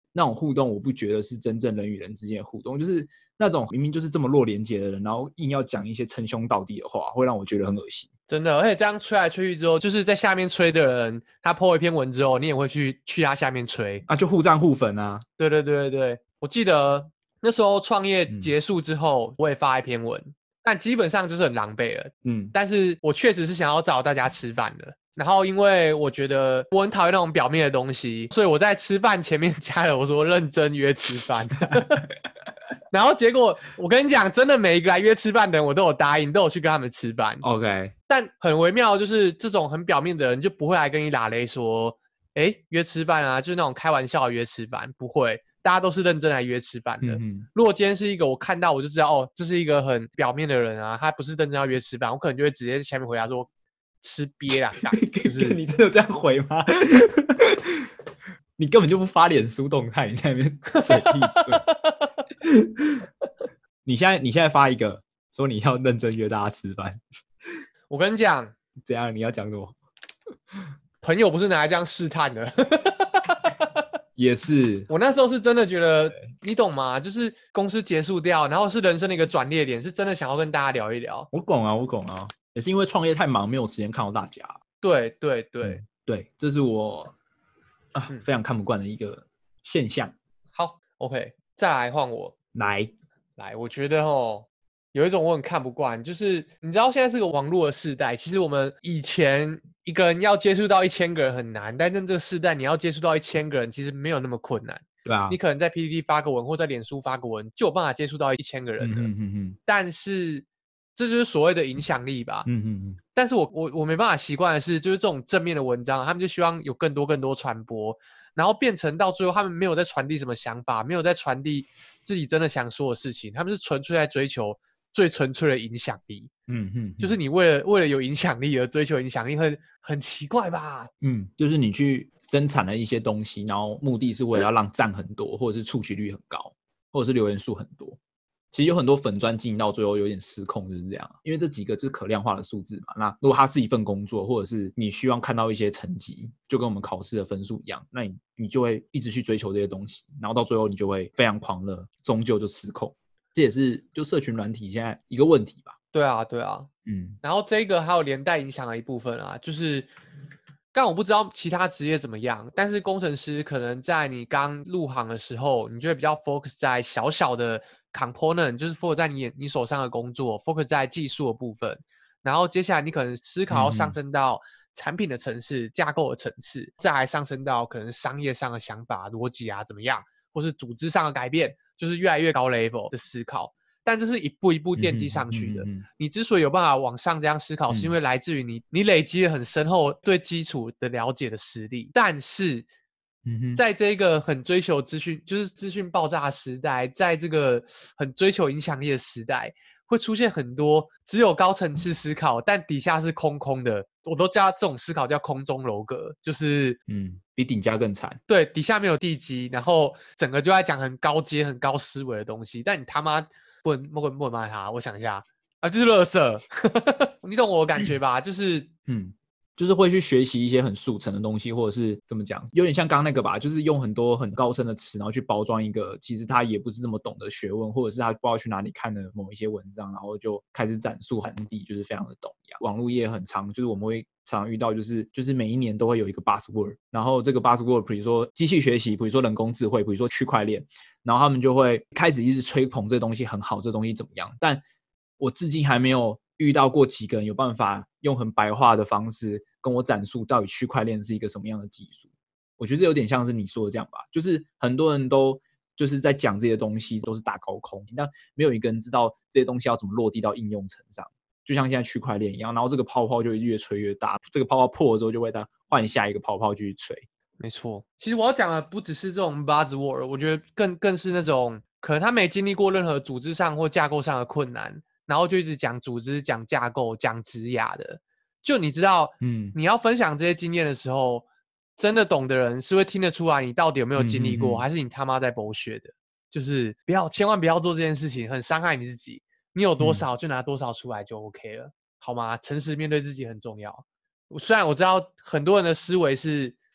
那种互动我不觉得是真正人与人之间的互动，就是那种明明就是这么弱连结的人，然后硬要讲一些称兄道弟的话，会让我觉得很恶心。 真的，而且这样吹来吹去之后，就是在下面吹的人，他 po 一篇文之后，你也会去去他下面吹啊，就互赞互粉啊。 对对对对对，我记得那时候创业结束之后，嗯、我也发一篇文，但基本上就是很狼狈了。嗯，但是我确实是想要找大家吃饭的。然后因为我觉得我很讨厌那种表面的东西，所以我在吃饭前面加了我说认真约吃饭。然后结果我跟你讲，真的每一个来约吃饭的人，我都有答应，都有去跟他们吃饭。 OK， 但很微妙，就是这种很表面的人就不会来跟你拉雷说，哎，约吃饭啊，就是那种开玩笑的约吃饭，不会，大家都是认真来约吃饭的。嗯、如果今天是一个我看到我就知道，哦，这是一个很表面的人啊，他不是认真要约吃饭，我可能就会直接在下面回答说，吃鳖啦，就是你真的这样回吗？你根本就不发脸书动态，你在那边嘴闭嘴。你现在你现在发一个说你要认真约大家吃饭， 我跟你讲， 怎样？你要讲什么？ 朋友不是拿来这样试探的。 也是， 我那时候是真的觉得，你懂吗？就是公司结束掉，然后是人生的一个转捩点，是真的想要跟大家聊一聊。 我懂啊，我懂啊，也是因为创业太忙，没有时间看到大家。 对对对、 嗯、对，这是我啊、嗯、非常看不惯的一个现象。 好 ，OK， 再来换我来来，我觉得哦，有一种我很看不惯，就是你知道现在是个网络的世代，其实我们以前一个人要接触到一千个人很难，但在这个世代你要接触到一千个人其实没有那么困难。 对啊， 你可能在 P T T 发个文或在脸书发个文就有办法接触到一千个人了。嗯嗯嗯，但是这就是所谓的影响力吧。嗯嗯嗯。但是我我我没办法习惯的是，就是这种正面的文章，他们就希望有更多更多传播，然后变成到最后他们没有在传递什么想法，没有在传递自己真的想说的事情，他们是纯粹在追求最纯粹的影响力。嗯嗯，就是你为了为了有影响力而追求影响力，很很奇怪吧？ 嗯，就是你去生产了一些东西，然后目的是为了要让赞很多，或者是触及率很高，或者是留言数很多。其实有很多粉专经营到最后有点失控，就是这样。因为这几个就是可量化的数字嘛。那如果它是一份工作，或者是你希望看到一些成绩，就跟我们考试的分数一样，那你你就会一直去追求这些东西，然后到最后你就会非常狂热，终究就失控。这也是就社群软体现在一个问题吧。 对啊，对啊，嗯。然后这个还有连带影响的一部分啊，就是但我不知道其他职业怎么样，但是工程师可能在你刚入行的时候，你就会比较 focus 在小小的 component， 就是 focus 在你你手上的工作 focus 在技术的部分，然后接下来你可能思考要上升到产品的层次、嗯、架构的层次，再来上升到可能商业上的想法、逻辑啊怎么样，或是组织上的改变，就是越来越高 level 的思考。但这是一步一步奠基上去的、嗯嗯嗯嗯、你之所以有办法往上这样思考、嗯、是因为来自于你你累积了很深厚对基础的了解的实力。但是、嗯、在这个很追求资讯就是资讯爆炸的时代，在这个很追求影响力的时代，会出现很多只有高层次思考但底下是空空的，我都叫这种思考叫空中楼阁，就是嗯，比顶家更惨。 对，底下没有地基，然后整个就在讲很高阶很高思维的东西，但你他妈不能不能不能骂他，我想一下啊，就是垃圾。你懂我的感觉吧？就是嗯，就是会去学习一些很速成的东西，或者是怎么讲，有点像刚刚那个吧，就是用很多很高深的词，然后去包装一个其实他也不是那么懂的学问，或者是他不知道去哪里看的某一些文章，然后就开始展述传递，就是非常的懂一样。网络业很长，就是我们会常常遇到，就是就是每一年都会有一个 buzzword， 然后这个 buzzword 比如说机器学习，比如说人工智慧，比如说区块链，然后他们就会开始一直吹捧这东西很好，这东西怎么样？但我至今还没有遇到过几个人有办法用很白话的方式跟我展述到底区块链是一个什么样的技术。我觉得有点像是你说的这样吧，就是很多人都就是在讲这些东西都是打高空，但没有一个人知道这些东西要怎么落地到应用层上。就像现在区块链一样，然后这个泡泡就会越吹越大，这个泡泡破了之后就会再换下一个泡泡继续吹。 没错，其实我要讲的不只是这种 buzzword， 我觉得更更是那种可能他没经历过任何组织上或架构上的困难，然后就一直讲组织、讲架构、讲职涯的。就你知道，嗯，你要分享这些经验的时候，真的懂的人是会听得出来你到底有没有经历过，嗯、还是你他妈在bullshit的。就是不要，千万不要做这件事情，很伤害你自己。你有多少就拿多少出来就 OK 了，好吗？诚实面对自己很重要。虽然我知道很多人的思维是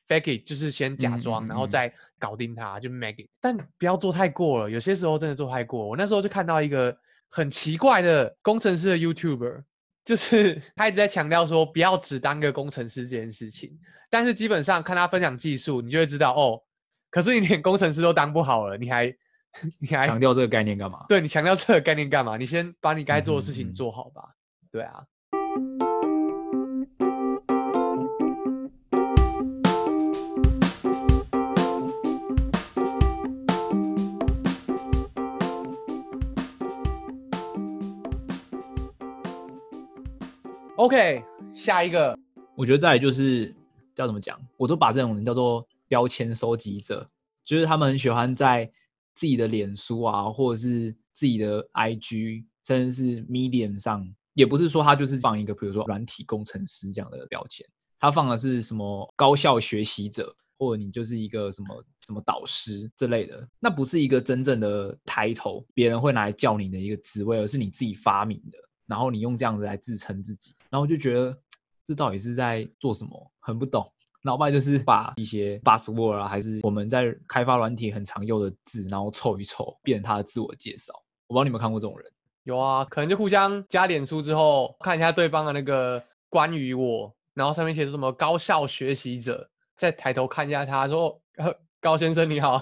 fake it， 就是先假装， 嗯嗯嗯然后再搞定它，就 make it。但不要做太过了，有些时候真的做太过。我那时候就看到一个很奇怪的工程师的 YouTuber， 就是他一直在强调说不要只当个工程师这件事情，但是基本上看他分享技术，你就会知道哦，可是你连工程师都当不好了，你还你还强调这个概念干嘛？ 对，你强调这个概念干嘛？你先把你该做的事情做好吧。嗯嗯嗯对啊。OK， 下一个， 我觉得再来就是叫怎么讲，我都把这种人叫做标签收集者，就是他们很喜欢在自己的脸书啊，或者是自己的 I G， 甚至是 Medium 上，也不是说他就是放一个比如说软体工程师这样的标签，他放的是什么高效学习者，或者你就是一个什么什么导师之类的，那不是一个真正的title，别人会拿来叫你的一个职位，而是你自己发明的。然后你用这样子来自称自己，然后我就觉得这到底是在做什么，很不懂。老外就是把一些 buzzword 啊，还是我们在开发软体很常用的字，然后凑一凑，变成他的自我介绍。我不知道你有没有看过这种人？ 有啊，可能就互相加脸书之后，看一下对方的那个关于我，然后上面写什么高效学习者，再抬头看一下他说、呃、高先生你好。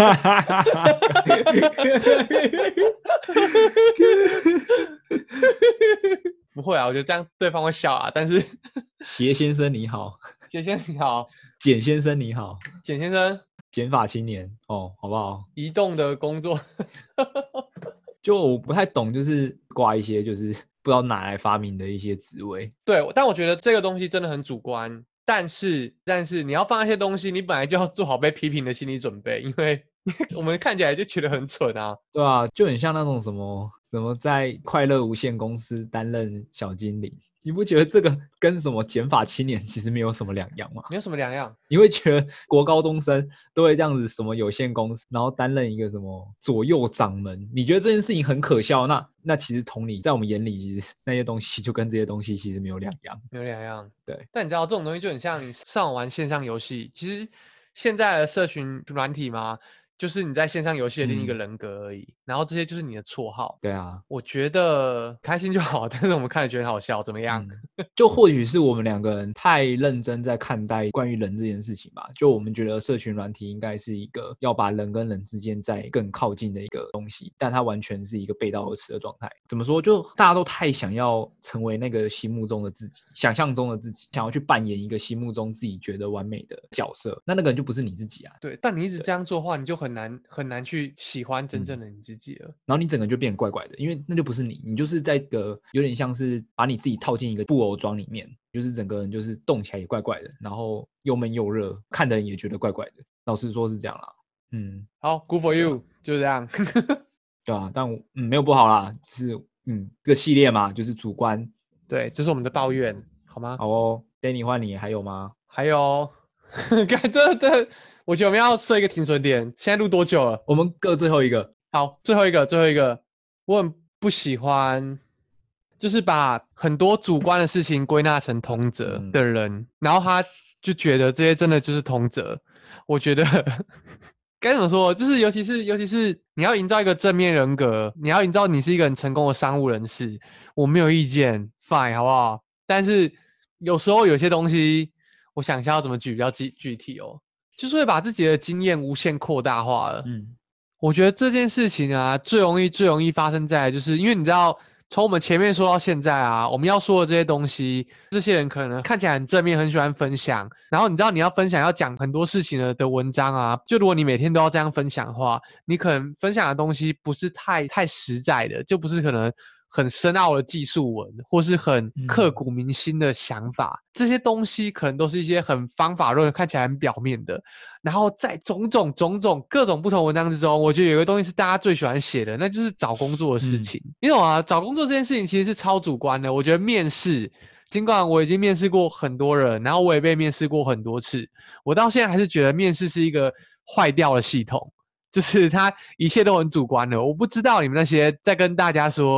不会啊，我觉得这样对方会笑啊。但是斜先生你好， 斜先生你好， 简先生你好， 简先生， 减法青年哦，好不好？ 移动的工作。 就我不太懂，就是挂一些就是不知道哪来发明的一些职位。 对，但我觉得这个东西真的很主观。但是，但是你要放一些东西，你本来就要做好被批评的心理准备，因为我们看起来就觉得很蠢啊。 对啊，就很像那种什么什么在快乐无限公司担任小经理，你不觉得这个跟什么减法青年其实没有什么两样吗？ 没有什么两样。 你会觉得国高中生都会这样子，什么有限公司，然后担任一个什么左右掌门，你觉得这件事情很可笑？那那其实同理，在我们眼里，其实那些东西就跟这些东西其实没有两样， 没有两样。 对， 但你知道这种东西就很像你上网玩线上游戏，其实现在的社群软体嘛，就是你在线上游戏的另一个人格而已、嗯、然后这些就是你的绰号。 对啊， 我觉得开心就好，但是我们看了觉得很好笑，怎么样、 嗯、就或许是我们两个人太认真在看待关于人这件事情吧，就我们觉得社群软体应该是一个要把人跟人之间再更靠近的一个东西，但它完全是一个背道而驰的状态。怎么说，就大家都太想要成为那个心目中的自己，想象中的自己，想要去扮演一个心目中自己觉得完美的角色，那那个人就不是你自己啊。 对，但你一直这样做的话，你就很难很难去喜欢真正的你自己了、嗯、 然后你整个就变得怪怪的，因为那就不是你，你就是在一个有点像是把你自己套进一个布偶装里面，就是整个人就是动起来也怪怪的，然后又闷又热，看的人也觉得怪怪的。老实说是这样啦。嗯， 好 ，Good for you，、啊、就这样。 对啊，但嗯没有不好啦，只是嗯这个系列嘛，就是主观。 对，这是我们的抱怨，好吗？ 好哦 ，Danny 换你，还有吗？ 还有，看这这，我觉得我们要设一个停损点。现在录多久了？ 我们各最后一个。 好，最后一个，最后一个，我很不喜欢，就是把很多主观的事情归纳成同则的人、嗯，然后他就觉得这些真的就是同则。我觉得该怎么说，就是尤其是尤其是你要营造一个正面人格，你要营造你是一个很成功的商务人士，我没有意见 ，fine， 好不好？但是有时候有些东西，我想一下要怎么举比较具具体哦，就是会把自己的经验无限扩大化了。嗯。我觉得这件事情啊，最容易最容易发生在，就是因为你知道，从我们前面说到现在啊，我们要说的这些东西，这些人可能看起来很正面，很喜欢分享。然后你知道你要分享要讲很多事情的的文章啊，就如果你每天都要这样分享的话，你可能分享的东西不是太太实在的，就不是可能很深奥的技术文，或是很刻骨铭心的想法、嗯、这些东西可能都是一些很方法论，看起来很表面的。然后在种种种种各种不同文章之中，我觉得有一个东西是大家最喜欢写的，那就是找工作的事情、嗯、你懂啊？找工作这件事情其实是超主观的。我觉得面试，尽管我已经面试过很多人，然后我也被面试过很多次，我到现在还是觉得面试是一个坏掉的系统，就是它一切都很主观的。我不知道你们那些在跟大家说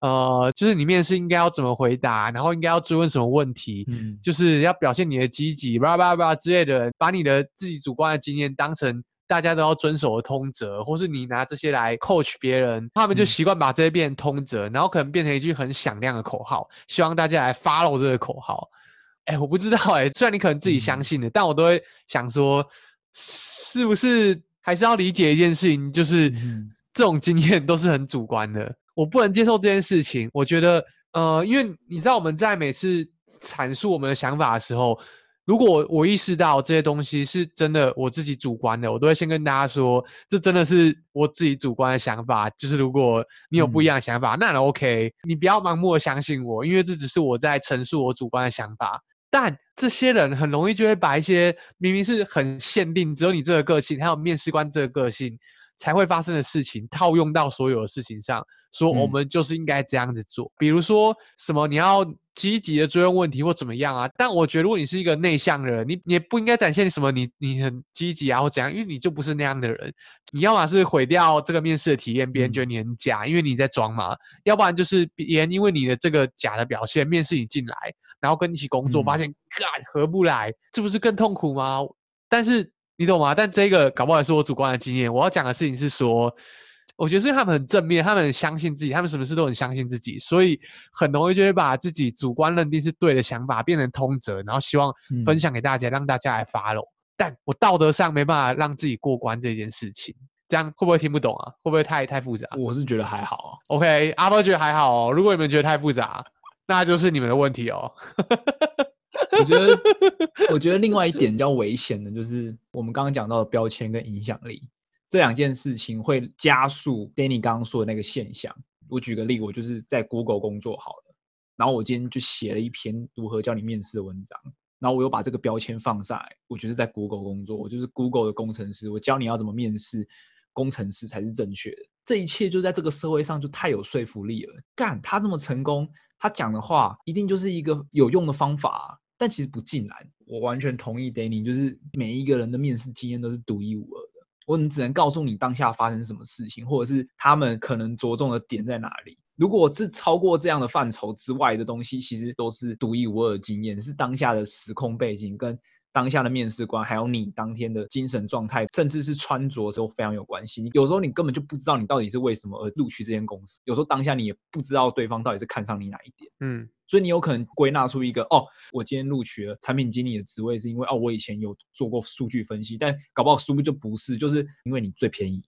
呃，就是你面试应该要怎么回答，然后应该要追问什么问题，嗯，就是要表现你的积极，叭叭叭之类的人，把你的自己主观的经验当成大家都要遵守的通则，或是你拿这些来 coach 别人，他们就习惯把这些变成通则，然后可能变成一句很响亮的口号，希望大家来 follow 这个口号。哎，我不知道哎，虽然你可能自己相信的，嗯，但我都会想说，是不是还是要理解一件事情，就是这种经验都是很主观的，我不能接受这件事情。我觉得，呃，因为你知道我们在每次阐述我们的想法的时候，如果我意识到这些东西是真的我自己主观的，我都会先跟大家说，这真的是我自己主观的想法。就是如果你有不一样的想法，嗯，那 OK， 你不要盲目的相信我，因为这只是我在陈述我主观的想法。但这些人很容易就会把一些明明是很限定，只有你这个个性，还有面试官这个个性才会发生的事情，套用到所有的事情上，说我们就是应该这样子做。嗯，比如说什么你要积极的追问问题或怎么样啊？但我觉得如果你是一个内向的人，你你也不应该展现什么你你很积极啊或怎样，因为你就不是那样的人。你要么是毁掉这个面试的体验，别人觉得你很假，嗯，因为你在装嘛；要不然就是别人因为你的这个假的表现，面试你进来，然后跟你一起工作，嗯，发现干合不来，这不是更痛苦吗？但是你懂吗？但这个搞不好也是我主观的经验。我要讲的事情是说，我觉得是因为他们很正面，他们很相信自己，他们什么事都很相信自己，所以很容易就会把自己主观认定是对的想法变成通则，然后希望分享给大家，嗯，让大家来 follow。但我道德上没办法让自己过关这件事情，这样会不会听不懂啊？会不会太太复杂？ 我是觉得还好啊。 OK， 阿波觉得还好哦。如果你们觉得太复杂，那就是你们的问题哦。 我觉得，我觉得另外一点比较危险的就是我们刚刚讲到的标签跟影响力这两件事情会加速 Danny 刚刚说的那个现象。我举个例，我就是在 Google 工作好了，然后我今天就写了一篇如何教你面试的文章，然后我又把这个标签放上来，我就是在 Google 工作，我就是 Google 的工程师，我教你要怎么面试，工程师才是正确的。这一切就在这个社会上就太有说服力了。干，他这么成功，他讲的话一定就是一个有用的方法啊，但其实不尽然。我完全同意 Danny， 就是每一个人的面试经验都是独一无二的。我只能告诉你当下发生什么事情，或者是他们可能着重的点在哪里。如果是超过这样的范畴之外的东西，其实都是独一无二的经验，是当下的时空背景跟当下的面试官，还有你当天的精神状态，甚至是穿着都非常有关系。有时候你根本就不知道你到底是为什么而录取这间公司，有时候当下你也不知道对方到底是看上你哪一点。嗯，所以你有可能归纳出一个哦，我今天录取了产品经理的职位，是因为哦我以前有做过数据分析，但搞不好殊不就不是，就是因为你最便宜。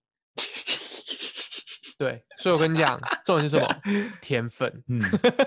对，所以我跟你讲，重点是什么？天分。嗯，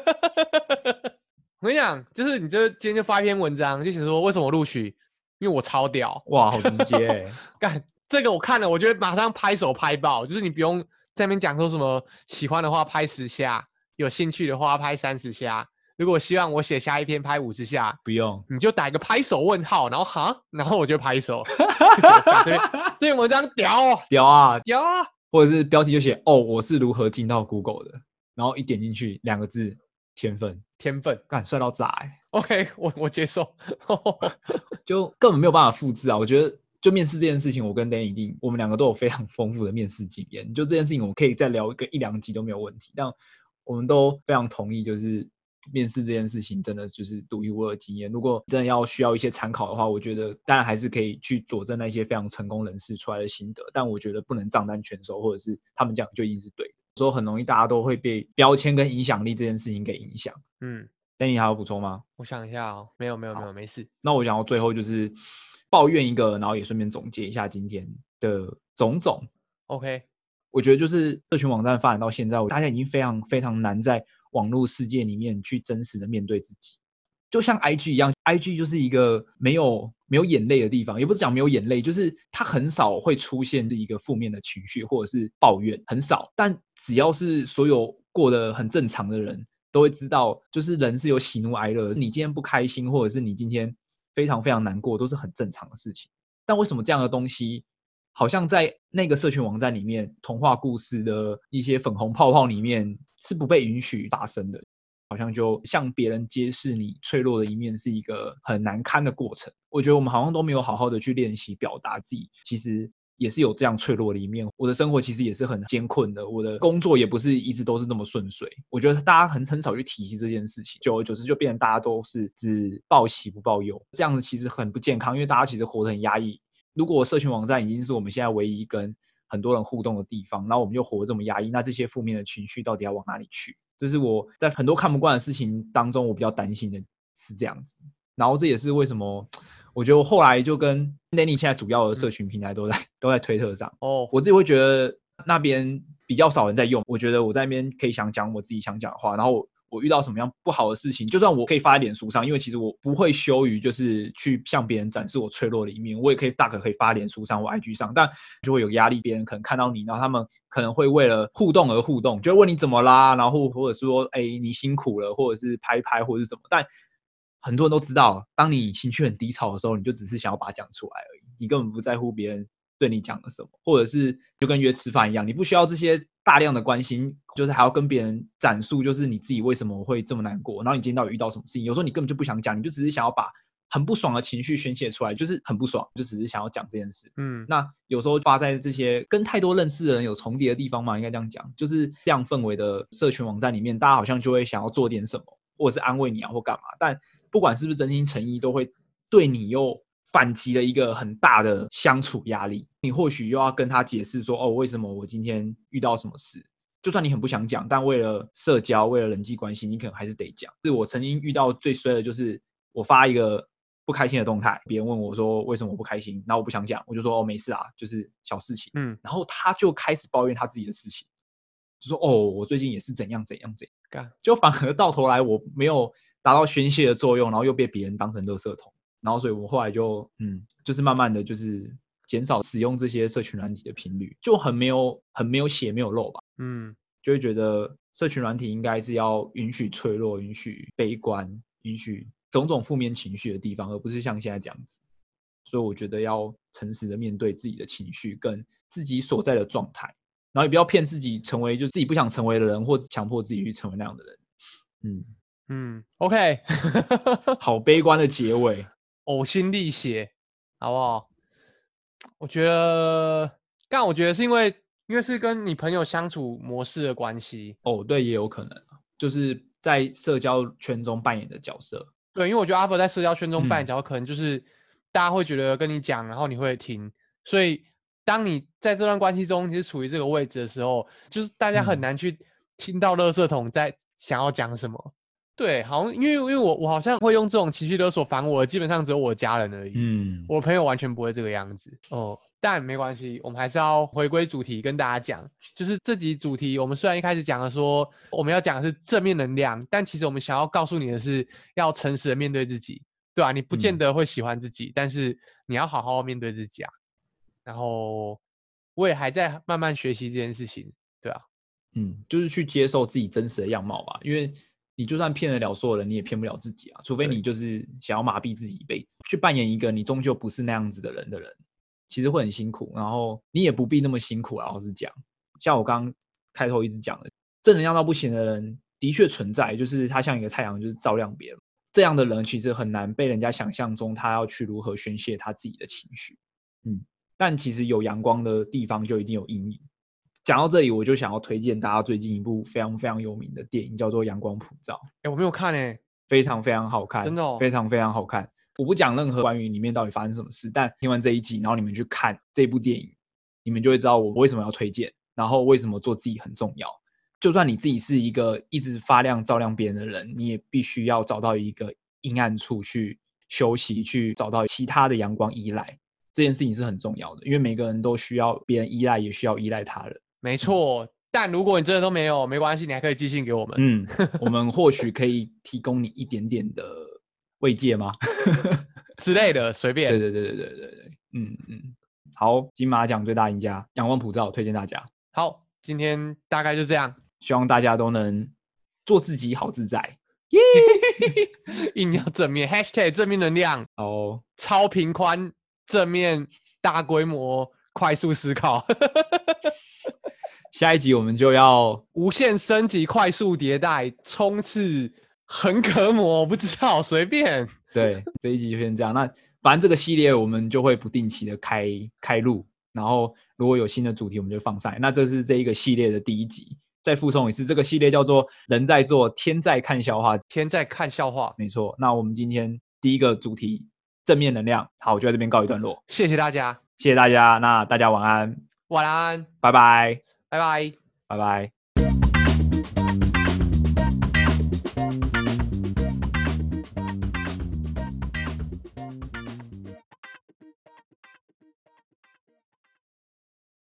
我跟你讲，就是你就今天就发一篇文章，就写说为什么我录取，因为我超屌。 哇，好直接欸。 干这个我看了，我觉得马上拍手拍爆，就是你不用在那边讲说什么喜欢的话拍十下，有兴趣的话拍三十下。如果希望我写下一篇拍五十下， 不用， 你就打一个拍手问号，然后哈，然后我就拍手。这篇这篇文章屌哦， 屌啊， 屌啊！ 或者是标题就写哦，我是如何进到 Google 的，然后一点进去两个字，天分， 天分， 干帅到炸哎、欸。 OK， 我我接受， 就根本没有办法复制啊！我觉得就面试这件事情，我跟 Dan 一定，我们两个都有非常丰富的面试经验。就这件事情，我们可以再聊一个一两集都没有问题。但我们都非常同意，就是面试这件事情真的就是独一无二的经验。如果真的要需要一些参考的话，我觉得当然还是可以去佐证那些非常成功人士出来的心得，但我觉得不能照单全收，或者是他们讲就一定是对的。有时候很容易大家都会被标签跟影响力这件事情给影响。嗯。Danny 还有补充吗？ 我想一下哦，没有没有没有，没事。 那我想到最后就是抱怨一个，然后也顺便总结一下今天的种种。 OK， 我觉得就是社群网站发展到现在，大家已经非常非常难在网络世界里面去真实的面对自己。就像 I G 一样 ，I G 就是一个没有没有眼泪的地方，也不是讲没有眼泪，就是它很少会出现一个负面的情绪或者是抱怨，很少。但只要是所有过得很正常的人，都会知道，就是人是有喜怒哀乐。你今天不开心，或者是你今天非常非常难过，都是很正常的事情。但为什么这样的东西，好像在那个社群网站里面，童话故事的一些粉红泡泡里面是不被允许发生的？好像就向别人揭示你脆弱的一面是一个很难堪的过程。我觉得我们好像都没有好好的去练习表达自己其实也是有这样脆弱的一面。我的生活其实也是很艰困的，我的工作也不是一直都是那么顺遂。我觉得大家很很少去提及这件事情，久而久之就变成大家都是只报喜不报忧，这样子其实很不健康，因为大家其实活得很压抑。如果社群网站已经是我们现在唯一跟很多人互动的地方，然后我们又活得这么压抑，那这些负面的情绪到底要往哪里去？这是我在很多看不惯的事情当中我比较担心的是这样子。然后这也是为什么我觉得我后来就跟 Nanny 现在主要的社群平台都在、嗯、都在推特上哦，我自己会觉得那边比较少人在用，我觉得我在那边可以想讲我自己想讲的话，然后我我遇到什么样不好的事情，就算我可以发在脸书上，因为其实我不会羞于就是去向别人展示我脆弱的一面，我也可以大可可以发脸书上或 I G 上，但就会有压力，别人可能看到你，然后他们可能会为了互动而互动，就会问你怎么啦，然后或者说哎你辛苦了，或者是拍拍或者是什么，但很多人都知道，当你情绪很低潮的时候，你就只是想要把它讲出来而已，你根本不在乎别人对你讲了什么，或者是就跟约吃饭一样，你不需要这些大量的关心，就是还要跟别人展述，就是你自己为什么会这么难过，然后你今天到底遇到什么事情，有时候你根本就不想讲，你就只是想要把很不爽的情绪宣泄出来，就是很不爽，就只是想要讲这件事。嗯，那有时候发在这些跟太多认识的人有重叠的地方嘛，应该这样讲，就是这样氛围的社群网站里面，大家好像就会想要做点什么，或者是安慰你啊，或干嘛，但不管是不是真心诚意，都会对你又反击了一个很大的相处压力。你或许又要跟他解释说，哦，为什么我今天遇到什么事？就算你很不想讲，但为了社交，为了人际关系，你可能还是得讲。是我曾经遇到最衰的就是，我发一个不开心的动态，别人问我说为什么我不开心，然后我不想讲，我就说哦没事啊，就是小事情。嗯，然后他就开始抱怨他自己的事情，就说哦我最近也是怎样怎样怎样，就反而到头来我没有达到宣泄的作用，然后又被别人当成垃圾桶，然后所以我后来就嗯，就是慢慢的就是减少使用这些社群软体的频率，就很没有很没有血没有肉吧，嗯，就会觉得社群软体应该是要允许脆弱，允许悲观，允许种种负面情绪的地方，而不是像现在这样子。所以我觉得要诚实的面对自己的情绪跟自己所在的状态，然后也不要骗自己成为就自己不想成为的人，或强迫自己去成为那样的人。嗯嗯 ，OK， 好悲观的结尾， 呕心沥血，好不好？我觉得，但我觉得是因为，因为是跟你朋友相处模式的关系。 哦，对，也有可能，就是在社交圈中扮演的角色。 对，因为我觉得阿佛在社交圈中扮演角色，嗯、可能就是大家会觉得跟你讲，然后你会听，所以当你在这段关系中你是处于这个位置的时候，就是大家很难去听到垃圾桶在想要讲什么。嗯对，好像因为因为我我好像会用这种情绪勒索烦我，基本上只有我家人而已。嗯，我朋友完全不会这个样子哦。但没关系，我们还是要回归主题，跟大家讲，就是这集主题，我们虽然一开始讲了说我们要讲的是正面能量，但其实我们想要告诉你的是，要诚实的面对自己，对啊，你不见得会喜欢自己，嗯、但是你要好好面对自己啊。然后我也还在慢慢学习这件事情，对啊， 嗯，就是去接受自己真实的样貌吧，因为你就算骗得了所有人，你也骗不了自己啊，除非你就是想要麻痹自己一辈子，去扮演一个你终究不是那样子的人的人，其实会很辛苦，然后你也不必那么辛苦啊。老实讲，像我刚刚开头一直讲的，正能量到不行的人的确存在，就是他像一个太阳，就是照亮别人。这样的人其实很难被人家想象中他要去如何宣泄他自己的情绪，嗯，但其实有阳光的地方就一定有阴影。讲到这里，我就想要推荐大家最近一部非常非常有名的电影，叫做《阳光普照》。 哎，我没有看哎、欸， 非常非常好看， 真的哦， 非常非常好看。我不讲任何关于里面到底发生什么事，但听完这一集，然后你们去看这部电影，你们就会知道我为什么要推荐，然后为什么做自己很重要。就算你自己是一个一直发亮照亮别人的人，你也必须要找到一个阴暗处去休息，去找到其他的阳光依赖。这件事情是很重要的，因为每个人都需要别人依赖，也需要依赖他人。 没错，嗯、但如果你真的都没有，没关系，你还可以寄信给我们。 嗯，我们或许可以提供你一点点的慰藉吗？ 之类的，随便。 对对对对对对对，嗯嗯。好，金马奖最大赢家，阳光普照，推荐大家。 好，今天大概就这样， 希望大家都能做自己，好自在。耶、 yeah! 硬要正面 ，#hashtag 正面能量。 哦， 超频宽，正面，大规模，快速思考。 下一集我们就要无限升级、快速迭代、冲刺、横膈膜，不知道随便。 对，这一集就先这样。那反正这个系列我们就会不定期的开开录， 然后如果有新的主题我们就放上来。那这是这一个系列的第一集。再附送一次，这个系列叫做人在做天在看笑话。 天在看笑话， 没错。那我们今天第一个主题正面能量，好，我就在这边告一段落。 谢谢大家， 谢谢大家，那大家晚安， 晚安， 拜拜， 拜拜， 拜拜。